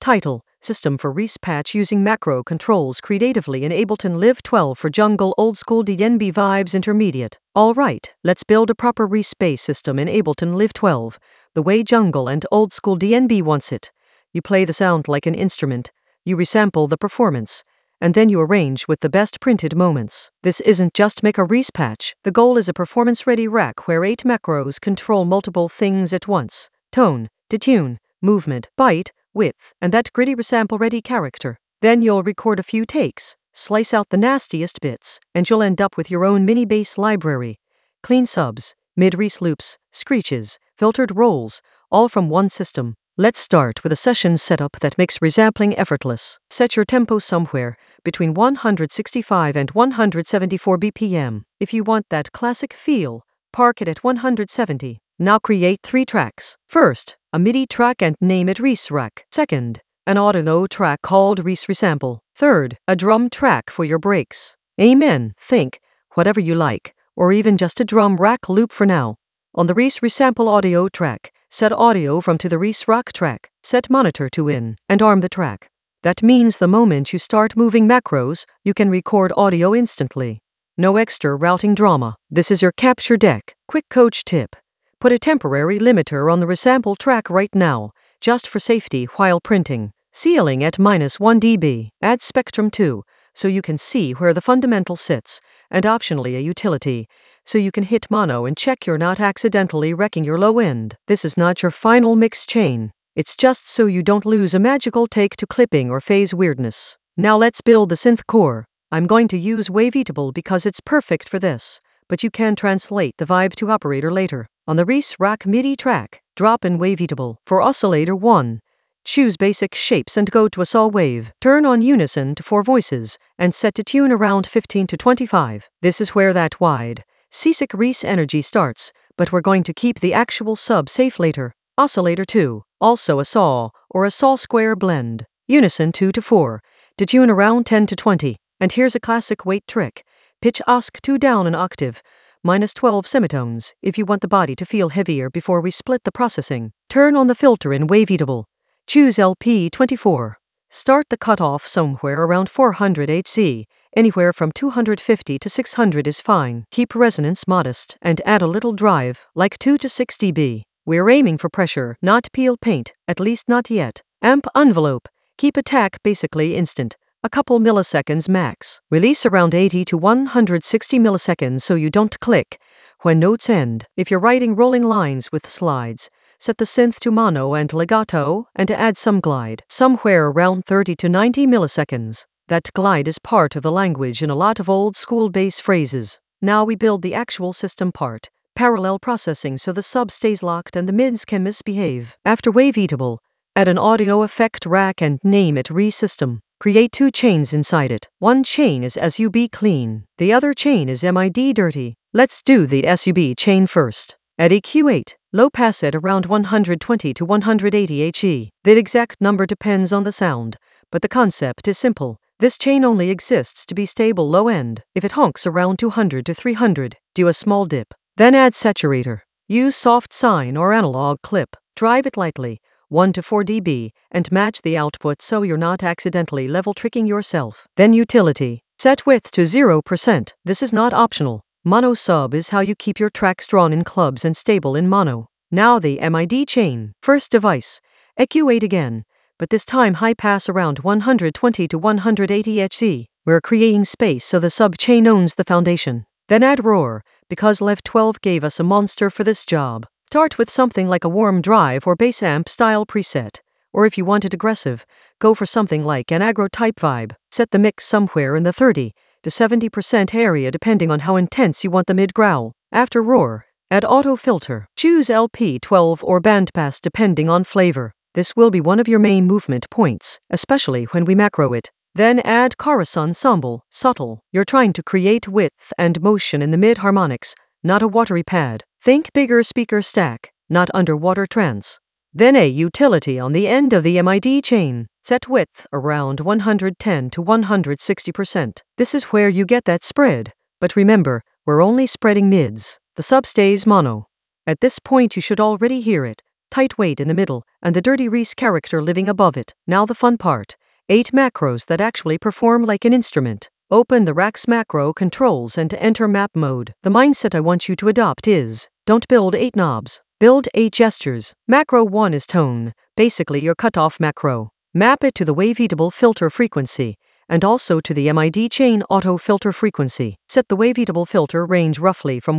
Title: System for Reese Patch using macro controls creatively in Ableton Live 12 for jungle old school DnB vibes intermediate. Alright, let's build a proper Reese bass system in Ableton Live 12, the way jungle and old school DnB wants it. You play the sound like an instrument, you resample the performance, and then you arrange with the best printed moments. This isn't just make a Reese patch, the goal is a performance-ready rack where 8 macros control multiple things at once: tone, detune, movement, byte, width, and that gritty resample-ready character. Then you'll record a few takes, slice out the nastiest bits, and you'll end up with your own mini bass library. Clean subs, mid-Reese loops, screeches, filtered rolls, all from one system. Let's start with a session setup that makes resampling effortless. Set your tempo somewhere between 165 and 174 BPM. If you want that classic feel, park it at 170. Now create 3 tracks. First, a MIDI track and name it Reese Rack. Second, an audio track called Reese Resample. Third, a drum track for your breaks. Amen. Think, whatever you like, or even just a drum rack loop for now. On the Reese Resample audio track, set audio from to the Reese Rack track, set monitor to in, and arm the track. That means the moment you start moving macros, you can record audio instantly. No extra routing drama. This is your capture deck. Quick coach tip: put a temporary limiter on the resample track right now, just for safety while printing. Ceiling at -1 dB. Add Spectrum 2, so you can see where the fundamental sits, and optionally a utility, so you can hit mono and check you're not accidentally wrecking your low end. This is not your final mix chain. It's just so you don't lose a magical take to clipping or phase weirdness. Now let's build the synth core. I'm going to use Waveatable because it's perfect for this, but you can translate the vibe to operator later. On the Reese Rack MIDI track, drop in Waveatable. For oscillator 1, choose basic shapes and go to a saw wave. Turn on unison to 4 voices, and set to tune around 15 to 25. This is where that wide, seasick Reese energy starts, but we're going to keep the actual sub safe later. Oscillator 2, also a saw, or a saw square blend. Unison 2 to 4, to tune around 10 to 20. And here's a classic weight trick. Pitch OSC2 down an octave, -12 semitones, if you want the body to feel heavier before we split the processing. Turn on the filter in Waveatable. Choose LP24. Start the cutoff somewhere around 400 Hz, anywhere from 250 to 600 is fine. Keep resonance modest, and add a little drive, like 2 to 6 dB. We're aiming for pressure, not peel paint, at least not yet. Amp envelope. Keep attack basically instant, a couple milliseconds max. Release around 80 to 160 milliseconds so you don't click when notes end. If you're writing rolling lines with slides, set the synth to mono and legato, and add some glide, somewhere around 30 to 90 milliseconds. That glide is part of the language in a lot of old school bass phrases. Now we build the actual system part. Parallel processing so the sub stays locked and the mids can misbehave. After Waveatable, add an audio effect rack and name it Reese System. Create 2 chains inside it. One chain is SUB clean. The other chain is MID dirty. Let's do the SUB chain first. At EQ8, low pass at around 120 to 180 HE. The exact number depends on the sound, but the concept is simple. This chain only exists to be stable low end. If it honks around 200 to 300, do a small dip. Then add saturator. Use soft sine or analog clip. Drive it lightly, 1 to 4 dB, and match the output so you're not accidentally level tricking yourself. Then utility. Set width to 0%. This is not optional. Mono sub is how you keep your tracks drawn in clubs and stable in mono. Now the MID chain. First device. EQ8 again, but this time high pass around 120 to 180 Hz. We're creating space so the sub chain owns the foundation. Then add roar, because Lev 12 gave us a monster for this job. Start with something like a warm drive or bass amp style preset, or if you want it aggressive, go for something like an aggro type vibe. Set the mix somewhere in the 30 to 70% area depending on how intense you want the mid growl. After roar, add auto filter. Choose LP12 or bandpass depending on flavor. This will be one of your main movement points, especially when we macro it. Then add chorus ensemble, subtle. You're trying to create width and motion in the mid harmonics, not a watery pad. Think bigger speaker stack, not underwater trance. Then a utility on the end of the MID chain. Set width around 110 to 160%. This is where you get that spread, but remember, we're only spreading mids. The sub stays mono. At this point you should already hear it. tight weight in the middle, and the Dirty Reese character living above it. Now the fun part. 8 macros that actually perform like an instrument. Open the rack's macro controls and enter map mode. The mindset I want you to adopt is, don't build 8 knobs. Build 8 gestures. Macro 1 is tone, basically your cutoff macro. Map it to the Waveatable filter frequency, and also to the MID chain auto filter frequency. Set the Waveatable filter range roughly from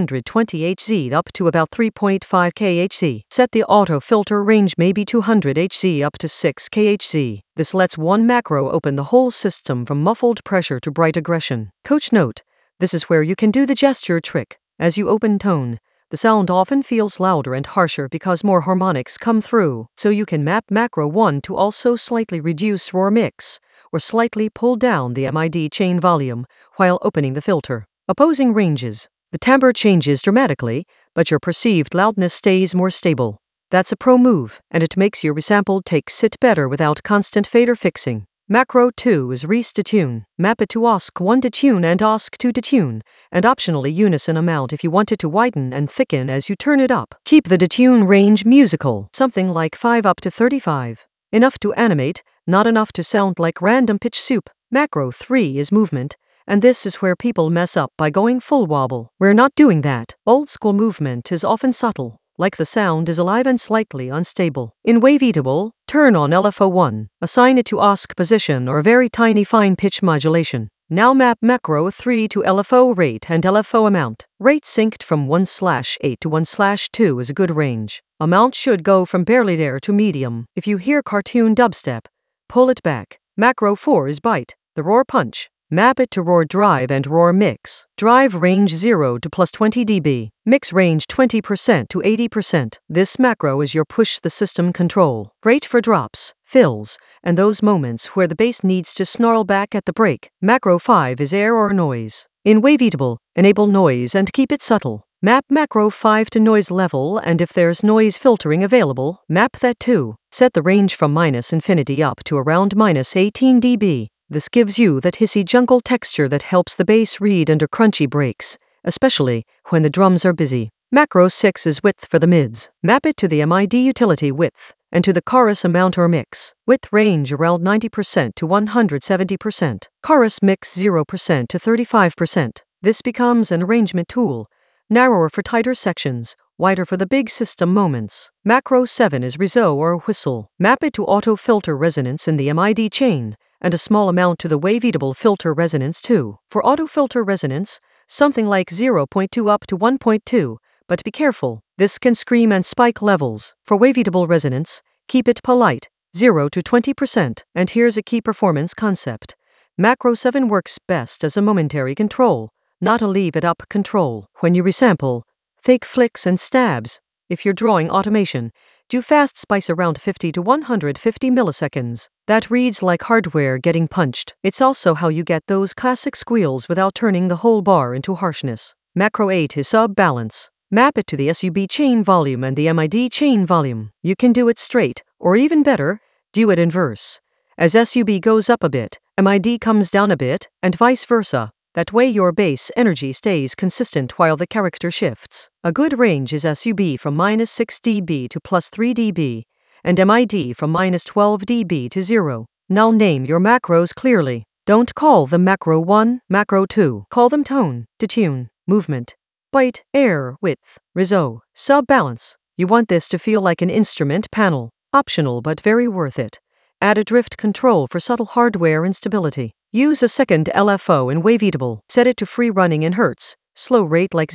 120 Hz up to about 3.5 kHz. Set the auto filter range maybe 200 Hz up to 6 kHz. This lets one macro open the whole system from muffled pressure to bright aggression. Coach note, this is where you can do the gesture trick. As you open tone, the sound often feels louder and harsher because more harmonics come through, so you can map macro 1 to also slightly reduce roar mix, or slightly pull down the MID chain volume while opening the filter. Opposing ranges. The timbre changes dramatically, but your perceived loudness stays more stable. That's a pro move, and it makes your resampled take sit better without constant fader fixing. Macro 2 is Reese detune. Map it to OSC1 detune and OSC2 detune, and optionally unison amount if you want it to widen and thicken as you turn it up. Keep the detune range musical, something like 5 up to 35. Enough to animate, not enough to sound like random pitch soup. Macro 3 is movement, and this is where people mess up by going full wobble. We're not doing that. Old school movement is often subtle, like the sound is alive and slightly unstable. In Waveatable, turn on LFO1, assign it to OSC position or very tiny fine pitch modulation. Now map macro 3 to LFO rate and LFO amount. Rate synced from 1/8 to 1/2 is a good range. Amount should go from barely there to medium. If you hear cartoon dubstep, pull it back. Macro 4 is bite, the roar punch. Map it to roar drive and roar mix. Drive range 0 to plus 20 dB. Mix range 20% to 80%. This macro is your push the system control. Great for drops, fills, and those moments where the bass needs to snarl back at the break. Macro 5 is air or noise. In Waveatable, enable noise and keep it subtle. Map macro 5 to noise level, and if there's noise filtering available, map that too. Set the range from -infinity up to around -18 dB. This gives you that hissy jungle texture that helps the bass read under crunchy breaks, especially when the drums are busy. Macro 6 is width for the mids. Map it to the MID utility width, and to the chorus amount or mix. Width range around 90% to 170%. Chorus mix 0% to 35%. This becomes an arrangement tool, narrower for tighter sections, wider for the big system moments. Macro 7 is reso or whistle. Map it to auto filter resonance in the MID chain, and a small amount to the Waveatable filter resonance too. For auto filter resonance, something like 0.2 up to 1.2, but be careful, this can scream and spike levels. For Waveatable resonance, keep it polite, 0 to 20%, and here's a key performance concept. Macro 7 works best as a momentary control, not a leave it up control. When you resample, think flicks and stabs. If you're drawing automation, do fast spice around 50 to 150 milliseconds. That reads like hardware getting punched. It's also how you get those classic squeals without turning the whole bar into harshness. Macro 8 is sub-balance. Map it to the SUB chain volume and the MID chain volume. You can do it straight, or even better, do it inverse. As SUB goes up a bit, MID comes down a bit, and vice versa. That way your bass energy stays consistent while the character shifts. A good range is SUB from -6 dB to +3 dB, and MID from -12 dB to 0. Now name your macros clearly. Don't call them macro 1, macro 2. Call them tone, detune, movement, bite, air, width, reso, sub-balance. You want this to feel like an instrument panel. Optional but very worth it. Add a drift control for subtle hardware instability. Use a second LFO in Waveatable. Set it to free running in Hertz, slow rate like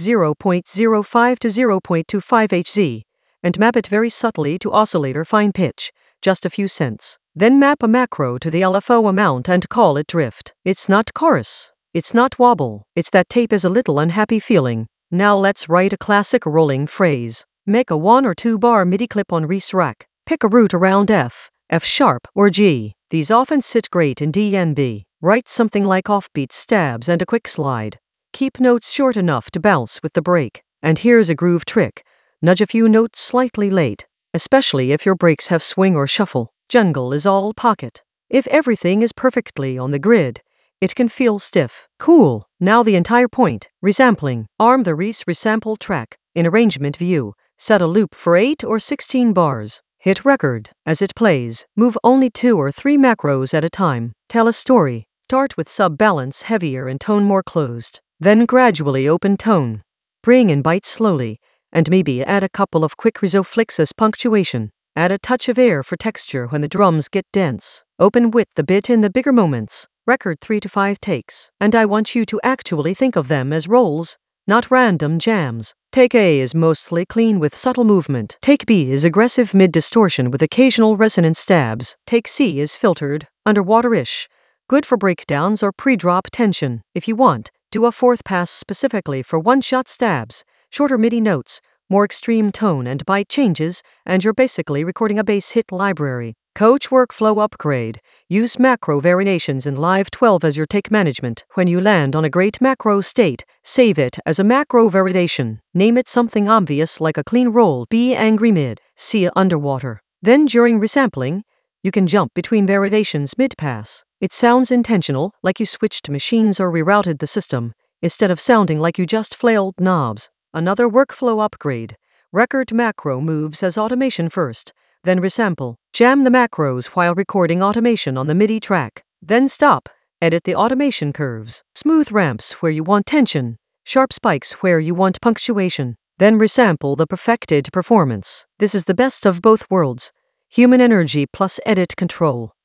0.05 to 0.25 Hz, and map it very subtly to oscillator fine pitch, just a few cents. Then map a macro to the LFO amount and call it drift. It's not chorus. It's not wobble. It's that tape is a little unhappy feeling. Now let's write a classic rolling phrase. Make a 1 or 2 bar MIDI clip on Reese rack. Pick a root around F, F sharp, or G. These often sit great in DNB. Write something like offbeat stabs and a quick slide. Keep notes short enough to bounce with the break. And here's a groove trick. Nudge a few notes slightly late, especially if your breaks have swing or shuffle. Jungle is all pocket. If everything is perfectly on the grid, it can feel stiff. Cool. Now the entire point. Resampling. Arm the Reese resample track. In arrangement view, Set a loop for 8 or 16 bars. Hit record. As it plays, move only 2 or 3 macros at a time. Tell a story. Start with sub-balance heavier and tone more closed. Then gradually open tone. Bring in bites slowly, and maybe add a couple of quick riso flicks as punctuation. Add a touch of air for texture when the drums get dense. Open width a bit in the bigger moments. Record 3 to 5 takes. And I want you to actually think of them as rolls, not random jams. Take A is mostly clean with subtle movement. Take B is aggressive mid-distortion with occasional resonant stabs. Take C is filtered, underwater-ish, good for breakdowns or pre-drop tension. If you want, do a fourth pass specifically for one-shot stabs, shorter MIDI notes, more extreme tone and bite changes, and you're basically recording a bass hit library. Coach workflow upgrade. Use macro variations in Live 12 as your take management. When you land on a great macro state, save it as a macro variation. Name it something obvious like a clean roll, B angry mid, C underwater. Then during resampling, you can jump between variations mid-pass. It sounds intentional, like you switched machines or rerouted the system, instead of sounding like you just flailed knobs. Another workflow upgrade. Record macro moves as automation first, then resample. Jam the macros while recording automation on the MIDI track. Then stop. Edit the automation curves. Smooth ramps where you want tension. Sharp spikes where you want punctuation. Then resample the perfected performance. This is the best of both worlds. Human energy plus edit control.